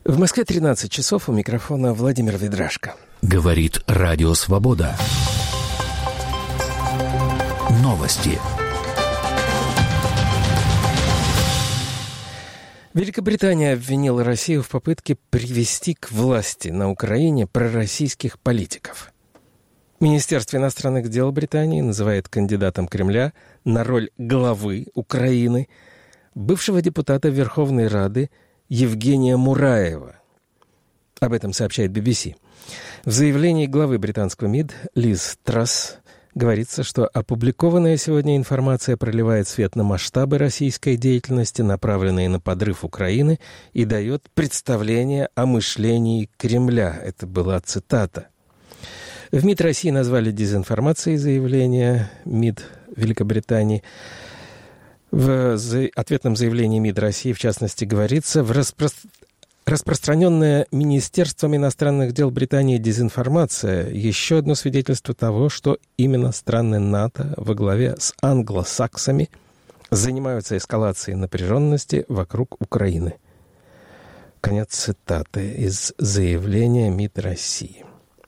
В Москве 13 часов, у микрофона Владимир Ведрашко. Говорит Радио Свобода. Новости. Великобритания обвинила Россию в попытке привести к власти на Украине пророссийских политиков. Министерство иностранных дел Британии называет кандидатом Кремля на роль главы Украины бывшего депутата Верховной Рады Евгения Мураева. Об этом сообщает BBC. В заявлении главы британского МИД Лиз Трасс говорится, что опубликованная сегодня информация проливает свет на масштабы российской деятельности, направленные на подрыв Украины, и дает представление о мышлении Кремля. Это была цитата. В МИД России назвали дезинформацией заявление МИД Великобритании. В ответном заявлении МИД России, в частности, говорится, распространенная Министерством иностранных дел Британии дезинформация – еще одно свидетельство того, что именно страны НАТО во главе с англосаксами занимаются эскалацией напряженности вокруг Украины. Конец цитаты из заявления МИД России.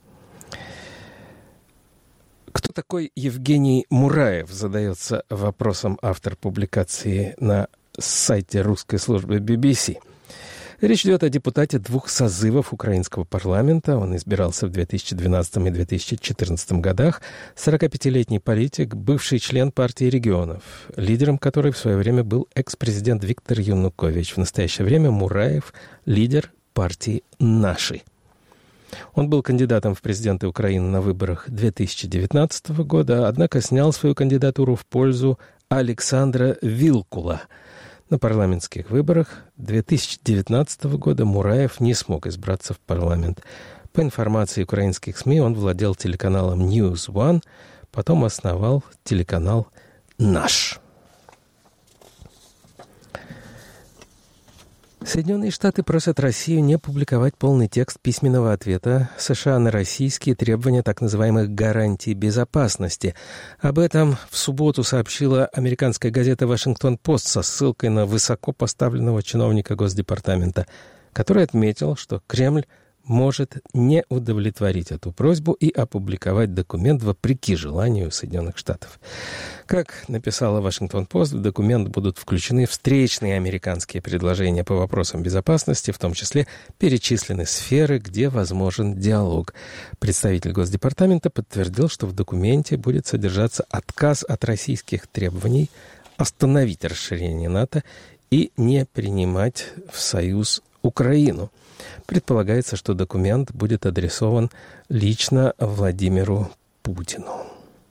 Кто такой Евгений Мураев, задается вопросом автор публикации на сайте русской службы BBC. Речь идет о депутате двух созывов украинского парламента. Он избирался в 2012 и 2014 годах. 45-летний политик, бывший член партии регионов, лидером которой в свое время был экс-президент Виктор Янукович. В настоящее время Мураев – лидер партии «Наши». Он был кандидатом в президенты Украины на выборах 2019 года, однако снял свою кандидатуру в пользу Александра Вилкула. На парламентских выборах 2019 года Мураев не смог избраться в парламент. По информации украинских СМИ, он владел телеканалом News One, потом основал телеканал «Наш». Соединенные Штаты просят Россию не публиковать полный текст письменного ответа США на российские требования так называемых гарантий безопасности. Об этом в субботу сообщила американская газета «Вашингтон-Пост» со ссылкой на высокопоставленного чиновника Госдепартамента, который отметил, что Кремль может не удовлетворить эту просьбу и опубликовать документ вопреки желанию Соединенных Штатов. Как написала «Вашингтон-Пост», в документ будут включены встречные американские предложения по вопросам безопасности, в том числе перечислены сферы, где возможен диалог. Представитель Госдепартамента подтвердил, что в документе будет содержаться отказ от российских требований остановить расширение НАТО и не принимать в союз Украину. Предполагается, что документ будет адресован лично Владимиру Путину.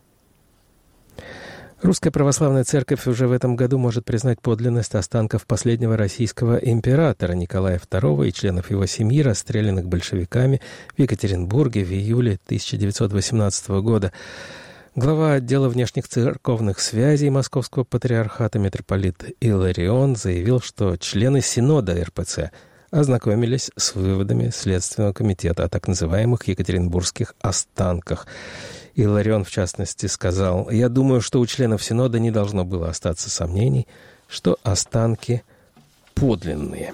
Русская православная церковь уже в этом году может признать подлинность останков последнего российского императора Николая II и членов его семьи, расстрелянных большевиками в Екатеринбурге в июле 1918 года. Глава отдела внешних церковных связей Московского патриархата митрополит Иларион заявил, что члены Синода РПЦ ознакомились с выводами Следственного комитета о так называемых екатеринбургских останках. Иларион, в частности, сказал: «Я думаю, что у членов Синода не должно было остаться сомнений, что останки подлинные».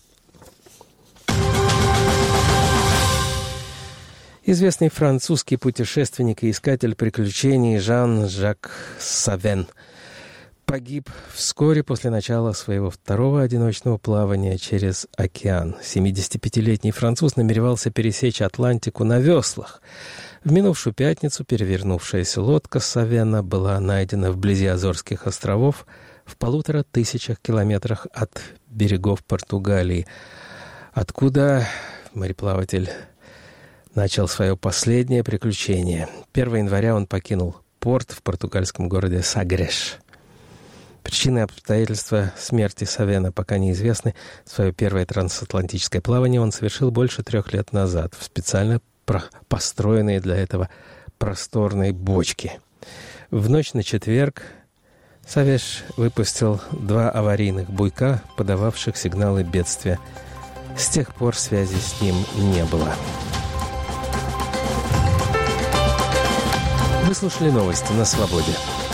Известный французский путешественник и искатель приключений Жан-Жак Савен погиб вскоре после начала своего второго одиночного плавания через океан. 75-летний француз намеревался пересечь Атлантику на веслах. В минувшую пятницу перевернувшаяся лодка Савена была найдена вблизи Азорских островов в 1500 километрах от берегов Португалии, откуда мореплаватель начал свое последнее приключение. 1 января он покинул порт в португальском городе Сагреш. Причины и обстоятельства смерти Савена пока неизвестны. Свое первое трансатлантическое плавание он совершил больше 3 лет назад в специально построенной для этого просторной бочке. В ночь на четверг Савеш выпустил 2 аварийных буйка, подававших сигналы бедствия. С тех пор связи с ним не было. Вы слушали новости на Свободе.